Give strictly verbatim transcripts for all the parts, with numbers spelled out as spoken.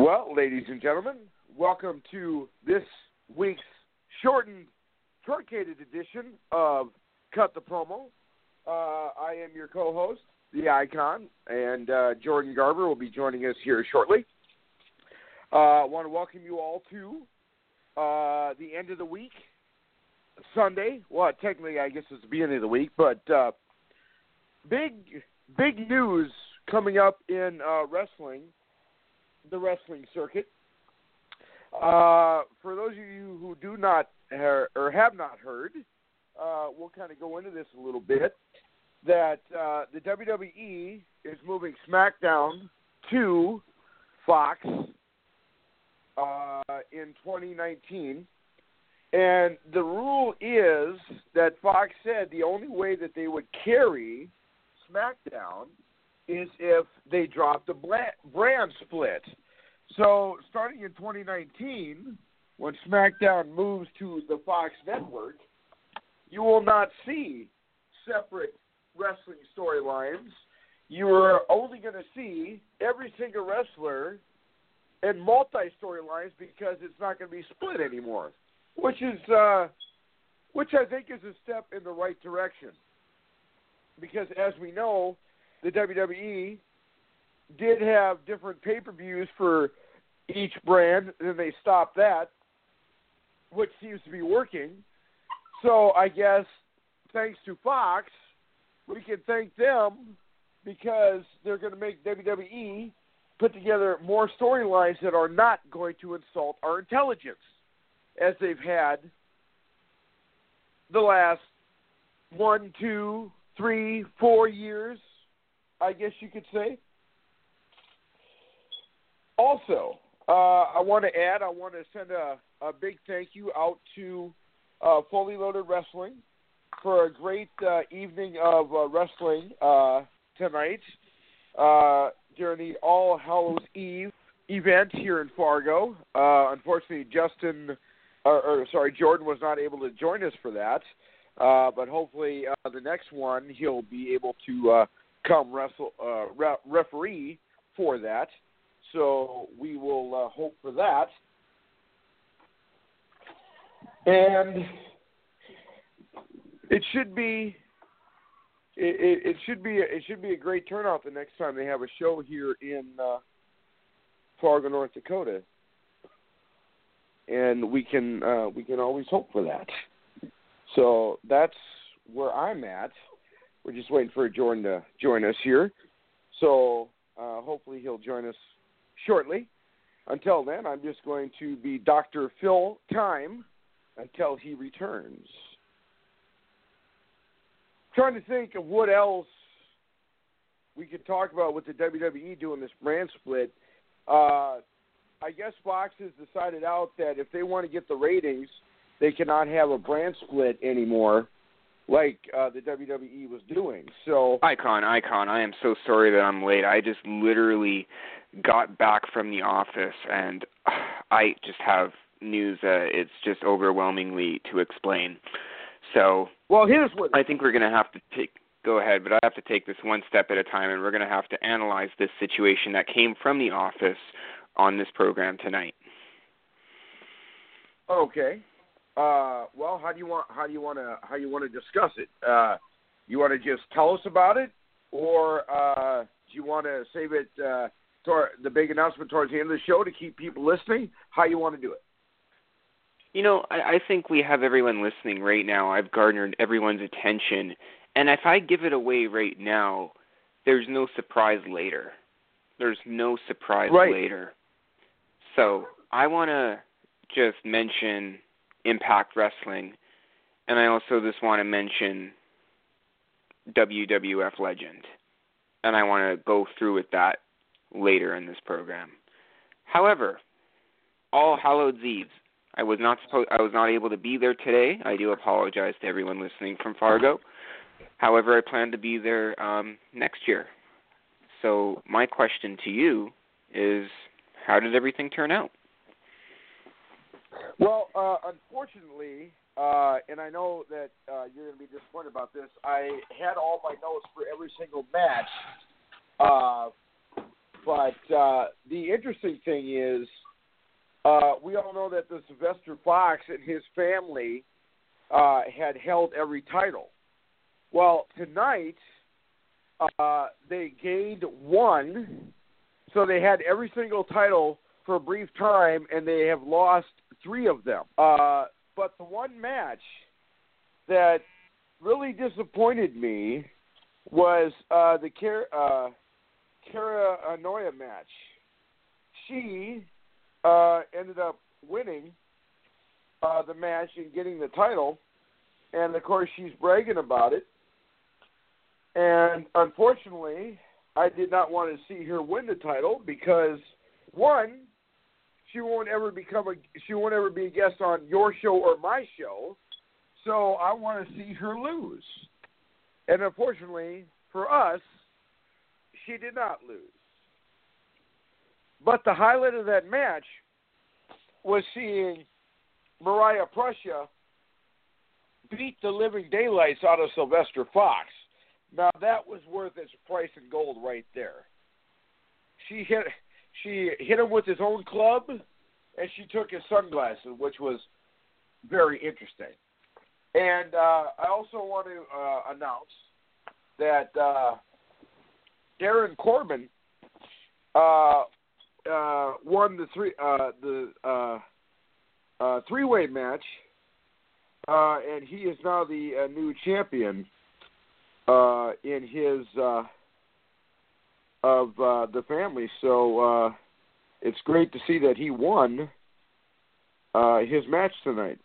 Well, ladies and gentlemen, welcome to this week's shortened, truncated edition of Cut the Promo. Uh, I am your co-host, The Icon, and uh, Jordan Garber will be joining us here shortly. I uh, want to welcome you all to uh, the end of the week, Sunday. Well, technically, I guess it's the beginning of the week, but uh, big, big news coming up in uh, wrestling. The wrestling circuit. Uh, for those of you who do not hear, or have not heard, uh, we'll kind of go into this a little bit, that uh, the W W E is moving SmackDown to Fox uh, in twenty nineteen. And the rule is that Fox said the only way that they would carry SmackDown is if they drop the brand split. So starting in twenty nineteen, when SmackDown moves to the Fox network, you will not see separate wrestling storylines. You are only going to see every single wrestler in multi-storylines because it's not going to be split anymore, which is, uh, which I think is a step in the right direction. Because as we know, the W W E did have different pay-per-views for each brand, and then they stopped that, which seems to be working. So I guess thanks to Fox, we can thank them because they're going to make W W E put together more storylines that are not going to insult our intelligence, as they've had the last one, two, three, four years, I guess you could say. Also, uh, I want to add, I want to send a, a big thank you out to uh, Fully Loaded Wrestling for a great uh, evening of uh, wrestling uh, tonight uh, during the All Hallows Eve event here in Fargo. Uh, unfortunately, Justin, or, or sorry, Jordan was not able to join us for that, uh, but hopefully uh, the next one he'll be able to uh, come wrestle uh, re- referee for that. So we will uh, hope for that. And it should be it, it, it should be it should be a great turnout the next time they have a show here in uh, Fargo, North Dakota. And we can uh, we can always hope for that. So that's where I'm at. We're just waiting for Jordan to join us here. So uh, hopefully he'll join us shortly. Until then, I'm just going to be Doctor Phil Time until he returns. Trying to think of what else we could talk about with the W W E doing this brand split. Uh, I guess Fox has decided out that if they want to get the ratings, they cannot have a brand split anymore like uh, the W W E was doing. So, Icon, Icon, I am so sorry that I'm late. I just literally got back from the office, and uh, I just have news that it's just overwhelmingly to explain. So, well, here's what I think we're going to have to take. Go ahead, but I have to take this one step at a time, and we're going to have to analyze this situation that came from the office on this program tonight. Okay. Uh, well, how do you want how do you want to how you want to discuss it? Uh, you want to just tell us about it, or uh, do you want to save it uh, toward the big announcement towards the end of the show to keep people listening? How you want to do it? You know, I, I think we have everyone listening right now. I've garnered everyone's attention, and if I give it away right now, there's no surprise later. There's no surprise right. later. So I want to just mention Impact Wrestling, and I also just want to mention W W F Legend, and I want to go through with that later in this program. However, All Hallows Eve, I was not supposed, I was not able to be there today. I do apologize to everyone listening from Fargo. However, I plan to be there um, next year. So my question to you is, how did everything turn out? Well, uh, unfortunately, uh, and I know that uh, you're going to be disappointed about this, I had all my notes for every single match uh, But uh, the interesting thing is, uh, we all know that the Sylvester Fox and his family uh, had held every title. Well, tonight uh, they gained one, so they had every single title for a brief time, and they have lost three of them. Uh, but the one match that really disappointed me was uh, the Cara, uh, Cara Anoya match. She uh, ended up winning uh, the match and getting the title, and of course she's bragging about it. And unfortunately, I did not want to see her win the title because, one, she won't ever become a she won't ever be a guest on your show or my show. So I want to see her lose. And unfortunately for us, she did not lose. But the highlight of that match was seeing Mariah Prussia beat the living daylights out of Sylvester Fox. Now that was worth its price in gold right there. She hit she hit him with his own club, and she took his sunglasses, which was very interesting. And uh, I also want to uh, announce that uh, Darren Corbin uh, uh, won the three uh, the uh, uh, three-way match, uh, and he is now the uh, new champion uh, in his uh, of uh, the family. So uh, it's great to see that he won uh, his match tonight.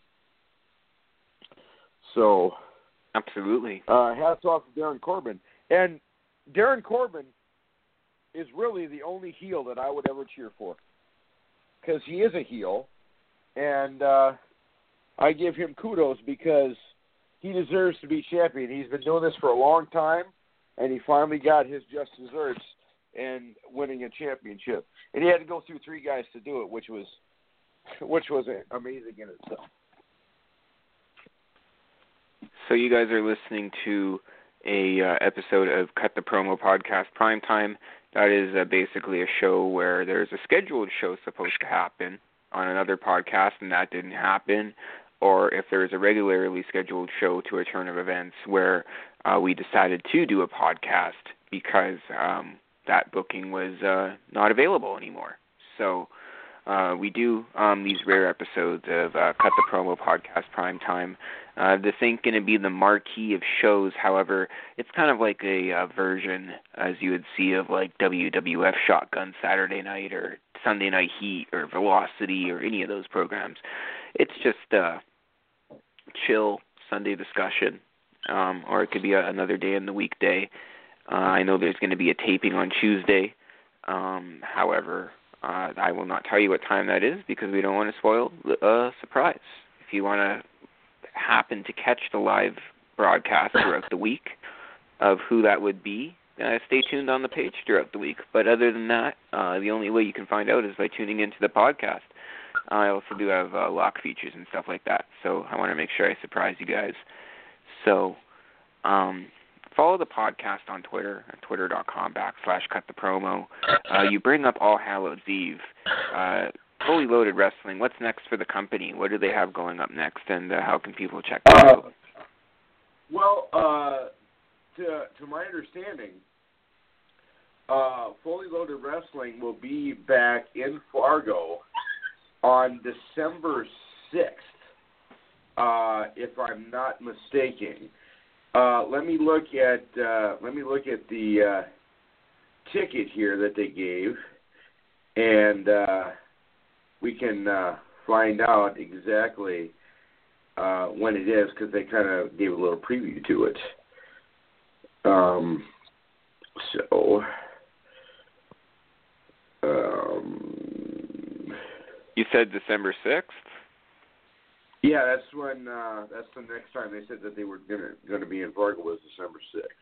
So, absolutely. Uh, hats off to Darren Corbin. And Darren Corbin is really the only heel that I would ever cheer for, because he is a heel, and uh, I give him kudos because he deserves to be champion. He's been doing this for a long time, and he finally got his just desserts in winning a championship. And he had to go through three guys to do it, which was which was amazing in itself. So you guys are listening to a uh, episode of Cut the Promo Podcast Primetime. That is uh, basically a show where there's a scheduled show supposed to happen on another podcast, and that didn't happen. Or if there's a regularly scheduled show to a turn of events where uh, we decided to do a podcast because um, that booking was uh, not available anymore. So uh, we do um, these rare episodes of uh, Cut the Promo Podcast Primetime. Uh, this ain't going to be the marquee of shows. However, it's kind of like a uh, version, as you would see, of like W W F Shotgun Saturday Night or Sunday Night Heat or Velocity or any of those programs. It's just uh, chill Sunday discussion, um, or it could be a, another day in the weekday. Uh, I know there's going to be a taping on Tuesday. Um, however, uh, I will not tell you what time that is because we don't want to spoil the uh, surprise. If you want to happen to catch the live broadcast throughout the week of who that would be, uh, stay tuned on the page throughout the week. But other than that, uh, the only way you can find out is by tuning into the podcast. I also do have uh, lock features and stuff like that, so I want to make sure I surprise you guys. So um, follow the podcast on Twitter, at twitter.com backslash cut the promo. Uh, you bring up All Hallows Eve. Uh, Fully Loaded Wrestling, what's next for the company? What do they have going up next, and uh, how can people check that uh, out? Well, uh, to, to my understanding, uh, Fully Loaded Wrestling will be back in Fargo on December sixth, uh, if I'm not mistaken. Uh, let me look at uh, let me look at the uh, ticket here that they gave, and uh, we can uh, find out exactly uh, when it is, because they kind of gave a little preview to it. Um, so, um, you said December sixth? Yeah, that's when. Uh, that's the next time they said that they were gonna going to be in Fargo was December sixth.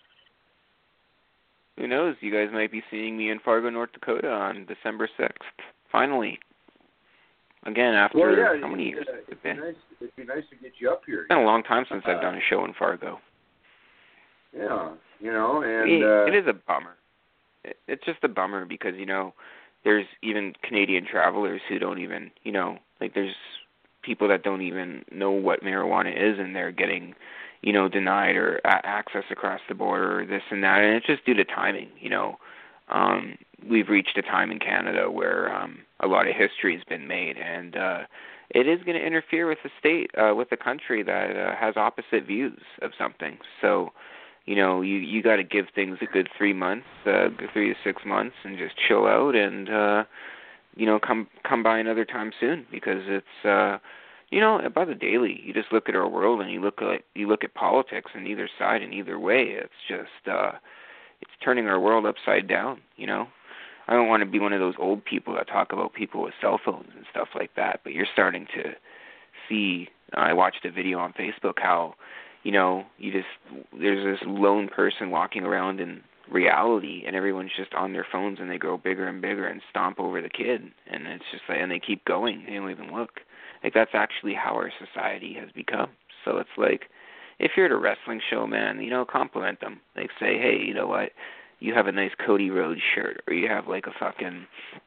Who knows? You guys might be seeing me in Fargo, North Dakota on December sixth. Finally. Again, after well, yeah, how many years uh, has it it'd been? Be nice, it'd be nice to get you up here. It's been a long time since uh, I've done a show in Fargo. Yeah, you know, and it, uh, it is a bummer. it's just a bummer because, you know, there's even Canadian travelers who don't even, you know, like there's people that don't even know what marijuana is, and they're getting, you know, denied or a- access across the border or this and that, and it's just due to timing, you know. Um, we've reached a time in Canada where um, a lot of history has been made, and uh, it is going to interfere with the state, uh, with the country that uh, has opposite views of something. So, you know, you you got to give things a good three months, uh, three to six months, and just chill out, and uh, you know, come come by another time soon, because it's, uh, you know, by the daily, you just look at our world and you look at you look at politics on either side and either way. It's just uh, it's turning our world upside down. You know, I don't want to be one of those old people that talk about people with cell phones and stuff like that, but you're starting to see. Uh, I watched a video on Facebook how, you know, you just, there's this lone person walking around in reality, and everyone's just on their phones, and they grow bigger and bigger and stomp over the kid, and it's just like, and they keep going, they don't even look. Like, that's actually how our society has become. So it's like, if you're at a wrestling show, man, you know, compliment them. Like, say, hey, you know what, you have a nice Cody Rhodes shirt, or you have like a fucking,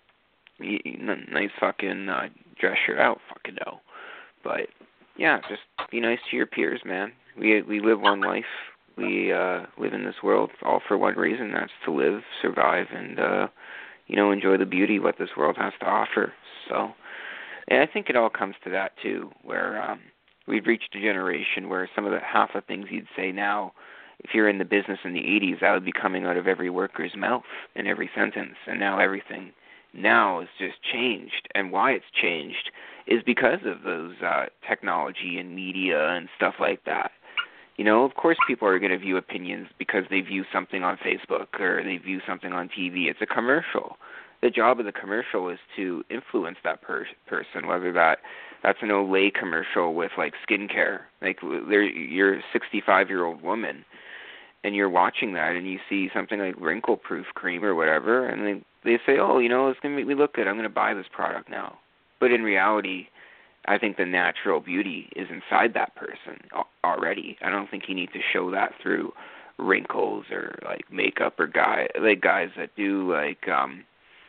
nice fucking uh, dress shirt. I don't fucking know. But yeah, just be nice to your peers, man. We we live one life. We uh, live in this world all for one reason. That's to live, survive, and uh, you know, enjoy the beauty what this world has to offer. So, and I think it all comes to that too, where um, we've reached a generation where some of the half of things you'd say now, if you're in the business in the eighties, that would be coming out of every worker's mouth in every sentence, and now everything now is just changed. And why it's changed is because of those uh, technology and media and stuff like that. You know, of course people are going to view opinions because they view something on Facebook or they view something on T V. It's a commercial. The job of the commercial is to influence that per- person, whether that that's an Olay commercial with, like, skincare. Like, you're a sixty-five-year-old woman, and you're watching that, and you see something like wrinkle-proof cream or whatever, and they, they say, oh, you know, it's going to make me look good. I'm going to buy this product now. But in reality, I think the natural beauty is inside that person already. I don't think you need to show that through wrinkles or, like, makeup or guy like guys that do, like, um,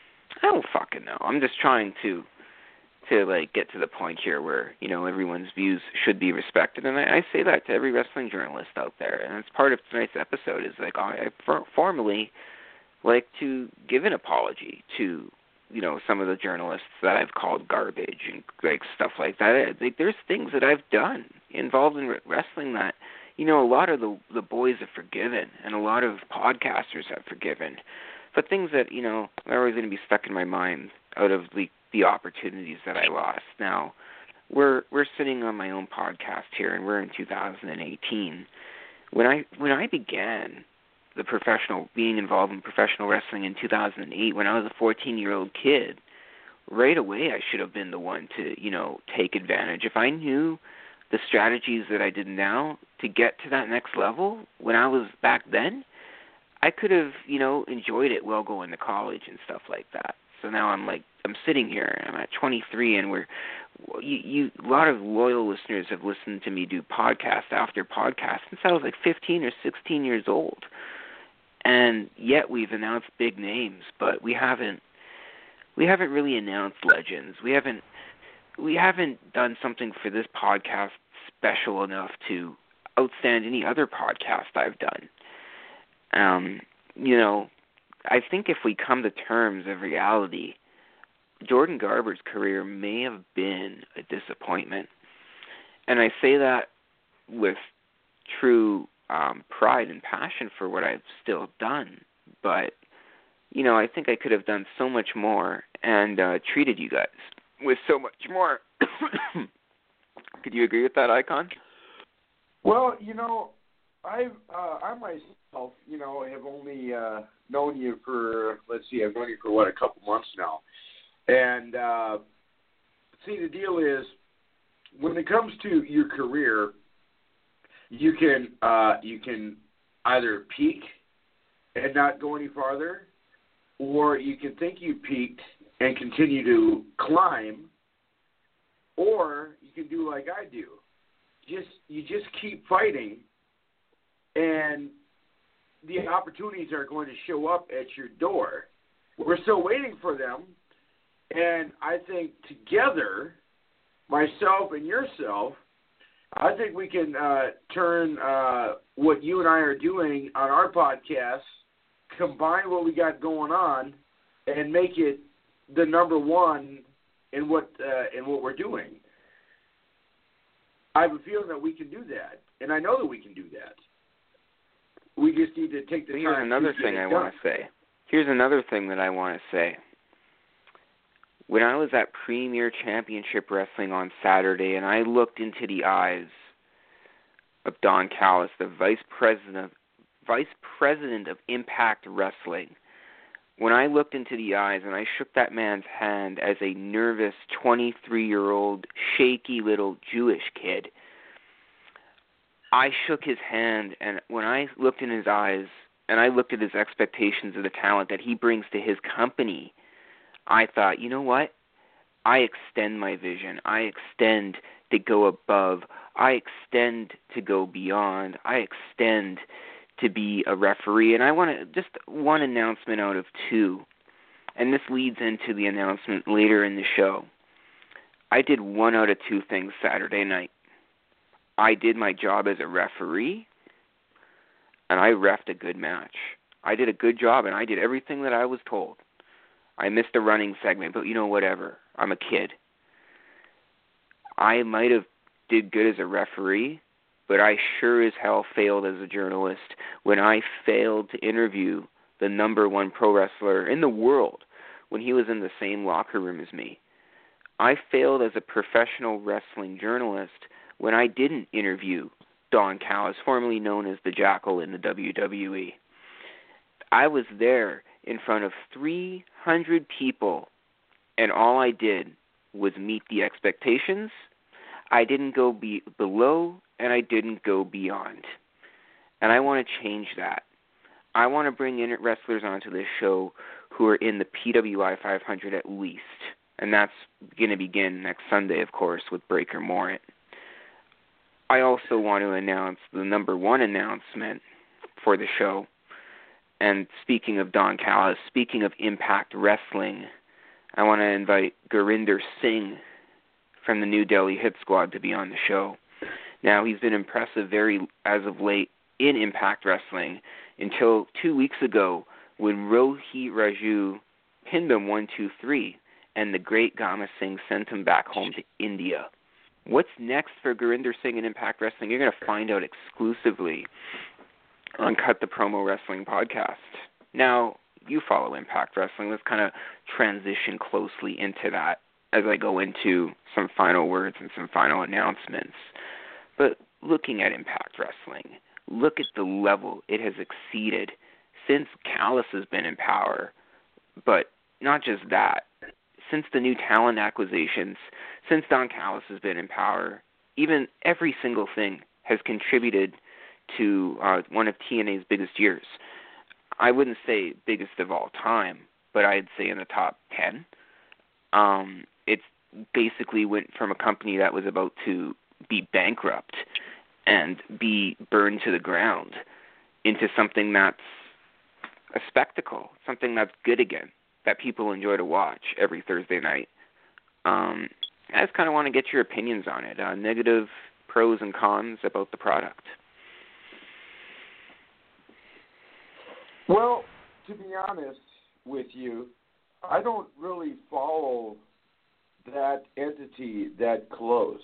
I don't fucking know. I'm just trying to, to like, get to the point here where, you know, everyone's views should be respected. And I, I say that to every wrestling journalist out there. And it's part of tonight's episode is, like, I, I for, formally like to give an apology to, you know, some of the journalists that I've called garbage and, like, stuff like that. Like, there's things that I've done involved in wrestling that, you know, a lot of the the boys have forgiven and a lot of podcasters have forgiven. But things that, you know, are always going to be stuck in my mind out of the the opportunities that I lost. Now, we're we're sitting on my own podcast here, and we're in two thousand eighteen. When I when I began the professional, being involved in professional wrestling in two thousand eight, when I was a fourteen-year-old kid, right away I should have been the one to, you know, take advantage. If I knew the strategies that I did now to get to that next level when I was back then, I could have, you know, enjoyed it while going to college and stuff like that. So now I'm like, I'm sitting here, and I'm at twenty-three, and we're, you, you, a lot of loyal listeners have listened to me do podcast after podcast since I was like fifteen or sixteen years old. And yet we've announced big names, but we haven't, we haven't really announced legends. We haven't, we haven't done something for this podcast special enough to outstand any other podcast I've done. Um, you know, I think if we come to terms of reality, Jordan Garber's career may have been a disappointment. And I say that with true um, pride and passion for what I've still done. But, you know, I think I could have done so much more and uh, treated you guys with so much more. Could you agree with that, Icon? Well, you know, I've, uh, I myself, you know, have only uh, known you for, let's see, I've known you for, what, a couple months now. And, uh, see, the deal is, when it comes to your career, you can uh, you can either peak and not go any farther, or you can think you peaked and continue to climb, or you can do like I do. Just you just keep fighting, and the opportunities are going to show up at your door. We're still waiting for them, and I think together, myself and yourself, I think we can uh, turn uh, what you and I are doing on our podcast, combine what we got going on, and make it the number one in what uh, in what we're doing. I have a feeling that we can do that, and I know that we can do that. We just need to take the Here's time. another to thing I done. want to say. Here's another thing that I want to say. When I was at Premier Championship Wrestling on Saturday, and I looked into the eyes of Don Callis, the vice president, vice president of Impact Wrestling, when I looked into the eyes and I shook that man's hand as a nervous twenty-three-year-old, shaky little Jewish kid, I shook his hand, and when I looked in his eyes and I looked at his expectations of the talent that he brings to his company, I thought, you know what? I extend my vision. I extend to go above. I extend to go beyond. I extend to be a referee. And I want to just one announcement out of two, and this leads into the announcement later in the show. I did one out of two things Saturday night. I did my job as a referee, and I reffed a good match. I did a good job, and I did everything that I was told. I missed a running segment, but you know, whatever. I'm a kid. I might have did good as a referee, but I sure as hell failed as a journalist when I failed to interview the number one pro wrestler in the world when he was in the same locker room as me. I failed as a professional wrestling journalist when I didn't interview Don Callis, formerly known as the Jackal in the W W E. I was there in front of three hundred people, and all I did was meet the expectations. I didn't go be below, and I didn't go beyond. And I want to change that. I want to bring in wrestlers onto this show who are in the P W I five hundred at least, and that's going to begin next Sunday, of course, with Breaker Morant. I also want to announce the number one announcement for the show. And speaking of Don Callis, speaking of Impact Wrestling, I want to invite Gurinder Singh from the New Delhi Hit Squad to be on the show. Now, he's been impressive very as of late in Impact Wrestling until two weeks ago when Rohit Raju pinned him one two three, and the great Gama Singh sent him back home to India. What's next for Gurinder Singh in Impact Wrestling? You're going to find out exclusively on Cut the Promo Wrestling podcast. Now, you follow Impact Wrestling. Let's kind of transition closely into that as I go into some final words and some final announcements. But looking at Impact Wrestling, look at the level it has exceeded since Callis has been in power. But not just that. Since the new talent acquisitions, since Don Callis has been in power, even every single thing has contributed to uh, one of T N A's biggest years. I wouldn't say biggest of all time, but I'd say in the top ten. Um, it's basically went from a company that was about to be bankrupt and be burned to the ground into something that's a spectacle, something that's good again, that people enjoy to watch every Thursday night. Um, I just kind of want to get your opinions on it, uh, negative pros and cons about the product. Well, to be honest with you, I don't really follow that entity that close.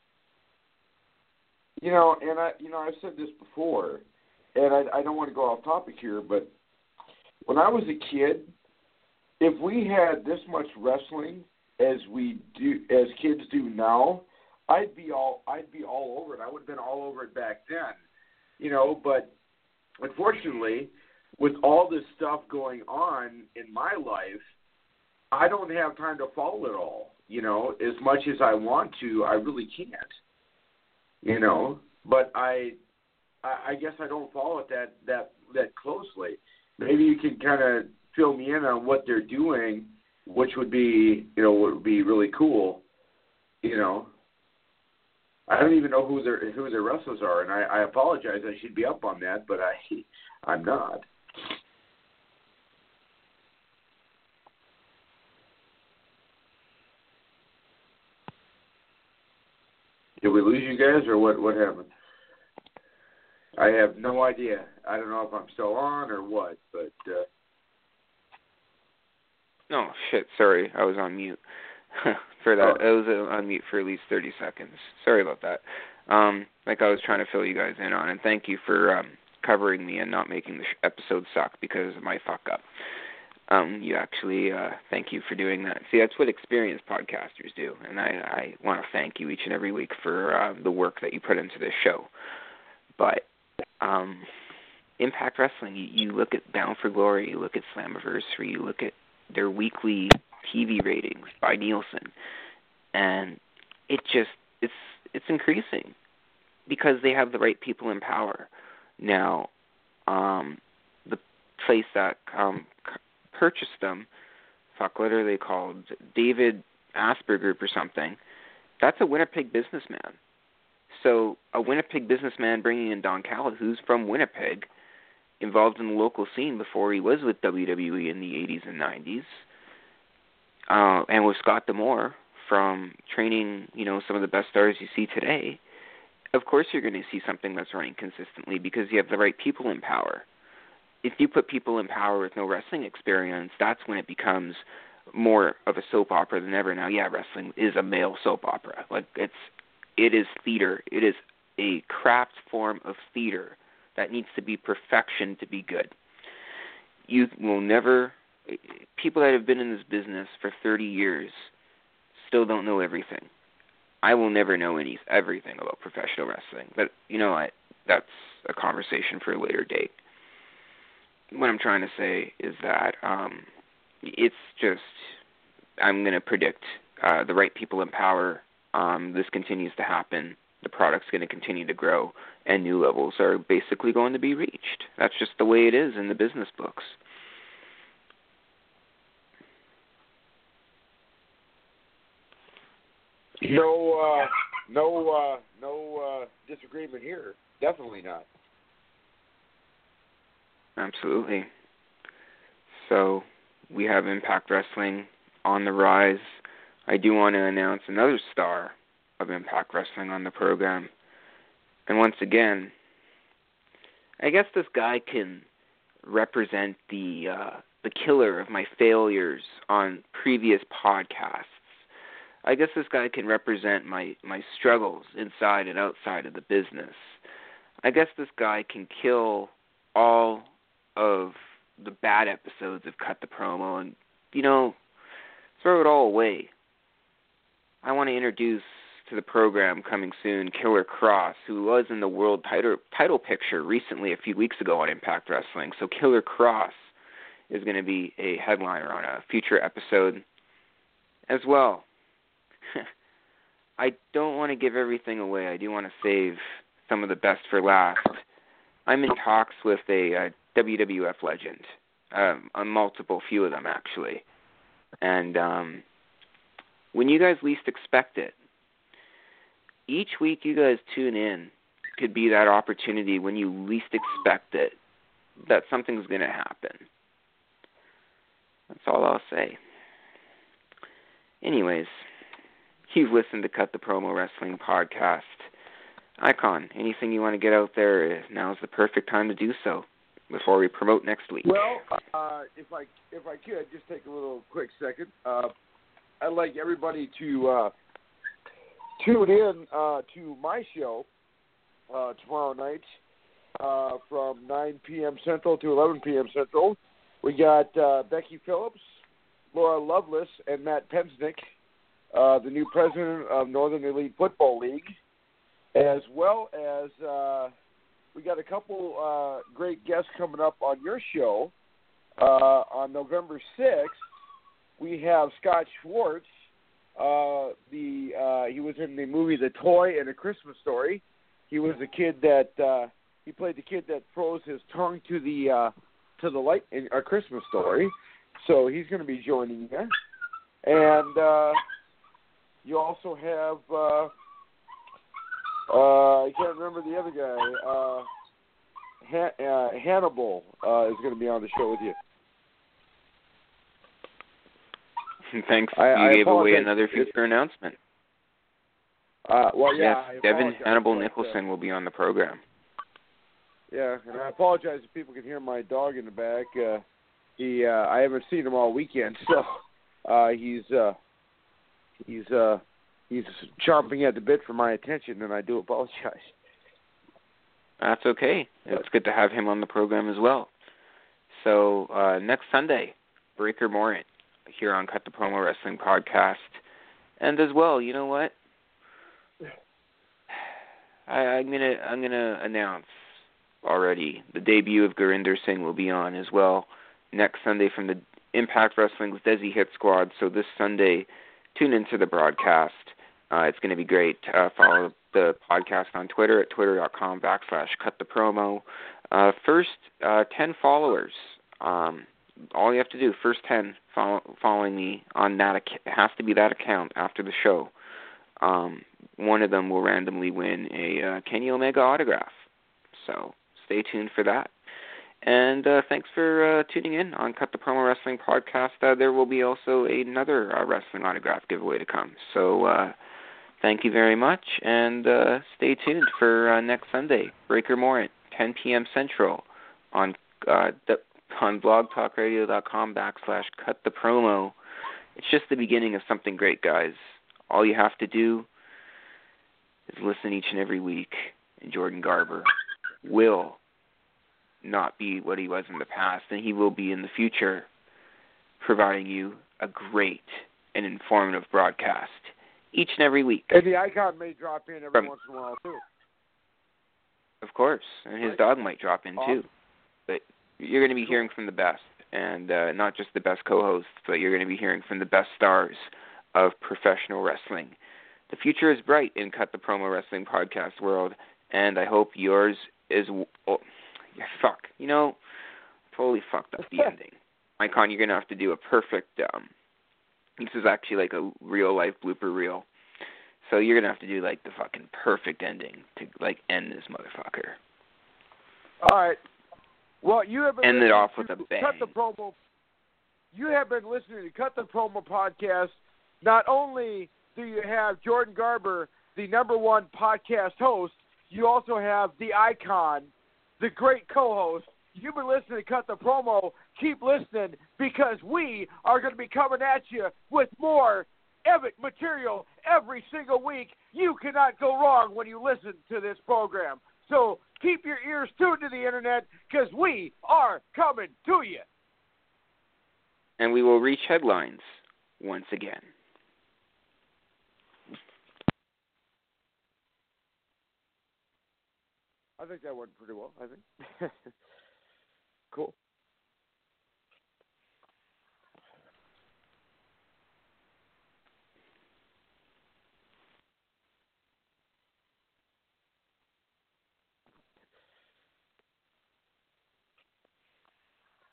You know, and I, you know, I've said this before, and I, I don't want to go off topic here, but when I was a kid, if we had this much wrestling as we do, as kids do now, I'd be all, I'd be all over it. I would have been all over it back then, you know. But unfortunately, with all this stuff going on in my life, I don't have time to follow it all. You know, as much as I want to, I really can't. You know, but I, I, I guess I don't follow it that that that closely. Maybe you can kind of fill me in on what they're doing, which would be, you know, would be really cool. You know. I don't even know who their who their wrestlers are, and I, I apologize. I should be up on that, but I I'm not. Did we lose you guys, or what? What happened? I have no idea. I don't know if I'm still on or what, but. Uh... Oh shit! Sorry, I was on mute. for that, oh. I was uh, on mute for at least thirty seconds. Sorry about that. Um, like I was trying to fill you guys in on, and thank you for um, covering me and not making the sh- episode suck because of my fuck up. Um, you actually, uh, thank you for doing that. See, that's what experienced podcasters do, and I, I want to thank you each and every week for uh, the work that you put into this show. But um, Impact Wrestling, you, you look at Bound for Glory, you look at Slammiversary, you look at their weekly T V ratings by Nielsen, and it just, it's it's increasing because they have the right people in power. Now, um, the place that um, purchased them, fuck, what are they called? David Asper Group or something. That's a Winnipeg businessman. So a Winnipeg businessman bringing in Don Callis, who's from Winnipeg, involved in the local scene before he was with W W E in the eighties and nineties, uh, and with Scott D'Amore from training, you know, some of the best stars you see today. Of course you're going to see something that's running consistently because you have the right people in power. If you put people in power with no wrestling experience, that's when it becomes more of a soap opera than ever. Now, yeah, wrestling is a male soap opera. Like it's, it is theater. It is a craft form of theater that needs to be perfection to be good. You will never, people that have been in this business for thirty years still don't know everything. I will never know any everything about professional wrestling, but you know what? That's a conversation for a later date. What I'm trying to say is that um, it's just, I'm going to predict uh, the right people in power. Um, this continues to happen. The product's going to continue to grow, and new levels are basically going to be reached. That's just the way it is in the business books. No, uh, no, uh, no uh, disagreement here. Definitely not. Absolutely. So we have Impact Wrestling on the rise. I do want to announce another star of Impact Wrestling on the program. And once again, I guess this guy can represent the uh, the killer of my failures on previous podcasts. I guess this guy can represent my, my struggles inside and outside of the business. I guess this guy can kill all of the bad episodes of Cut the Promo and, you know, throw it all away. I want to introduce to the program coming soon Killer Kross, who was in the world title, title picture recently a few weeks ago on Impact Wrestling. So Killer Kross is going to be a headliner on a future episode as well. I don't want to give everything away. I do want to save some of the best for last. I'm in talks with a uh, W W F legend, um, a multiple few of them actually. And um, when you guys least expect it, each week you guys tune in could be that opportunity when you least expect it, that something's going to happen. That's all I'll say. Anyways, you've listened to Cut the Promo Wrestling Podcast. Icon, anything you want to get out there, now's the perfect time to do so before we promote next week. Well, uh, if I if I could, just take a little quick second. Uh, I'd like everybody to uh, tune in uh, to my show uh, tomorrow night uh, from nine p.m. Central to eleven p.m. Central. We got uh, Becky Phillips, Laura Lovelace, and Matt Pensnick, uh, the new president of Northern Elite Football League, as well as uh, we got a couple uh, great guests coming up on your show. Uh, on November sixth, we have Scott Schwartz. Uh, the uh, he was in the movie The Toy and A Christmas Story. He was the kid that uh, he played the kid that throws his tongue to the uh, to the light in A Christmas Story. So he's going to be joining you. And uh, you also have uh, Uh, I can't remember the other guy. Uh, Han- uh, Hannibal uh, is going to be on the show with you. Thanks. I, you I gave away apologize. another future announcement. Uh, well, yeah. Yes, I Devin apologize, Hannibal but, uh, Nicholson will be on the program. Yeah, and I apologize if people can hear my dog in the back. Uh, he, uh, I haven't seen him all weekend, so uh, he's uh, he's uh, he's chomping at the bit for my attention, and I do apologize. That's okay. It's good to have him on the program as well. So uh, next Sunday, Breaker Morant here on Cut the Promo Wrestling Podcast, and as well, you know what? I, I'm gonna I'm gonna announce already the debut of Gurinder Singh will be on as well next Sunday from the Impact Wrestling's Desi Hit Squad. So this Sunday, tune into the broadcast. Uh, it's going to be great. Uh, follow the podcast on Twitter at twitter.com backslash cut the promo. Uh, first uh, ten followers. Um, all you have to do, first ten follow, following me on that account, it has to be that account after the show. Um, one of them will randomly win a uh, Kenny Omega autograph. So stay tuned for that. And uh, thanks for uh, tuning in on Cut the Promo Wrestling Podcast. Uh, there will be also another uh, wrestling autograph giveaway to come. So uh, thank you very much, and uh, stay tuned for uh, next Sunday, Breaker Morant, ten p.m. Central, on uh, the, on blogtalkradio.com backslash cut the promo. It's just the beginning of something great, guys. All you have to do is listen each and every week, and Jordan Garber will not be what he was in the past, and he will be in the future, providing you a great and informative broadcast each and every week. And the icon may drop in every From, once in a while, too. Of course, and his right. dog might drop in, awesome. too. But you're going to be cool. hearing from the best, and uh, not just the best co-hosts, but you're going to be hearing from the best stars of professional wrestling. The future is bright in Cut the Promo Wrestling Podcast world, and I hope yours is... Oh, yeah, fuck. You know, totally fucked up the ending. Icon, you're going to have to do a perfect... Um, this is actually like a real-life blooper reel. So you're going to have to do, like, the fucking perfect ending to, like, end this motherfucker. All right. Well, you have been End it off with a bang. Cut the Promo. You have been listening to Cut the Promo Podcast. Not only do you have Jordan Garber, the number one podcast host, you also have the icon, the great co-host. You've been listening to Cut the Promo. Keep listening, because we are going to be coming at you with more epic material every single week. You cannot go wrong when you listen to this program. So keep your ears tuned to the internet, because we are coming to you. And we will reach headlines once again. I think that went pretty well, I think. Cool.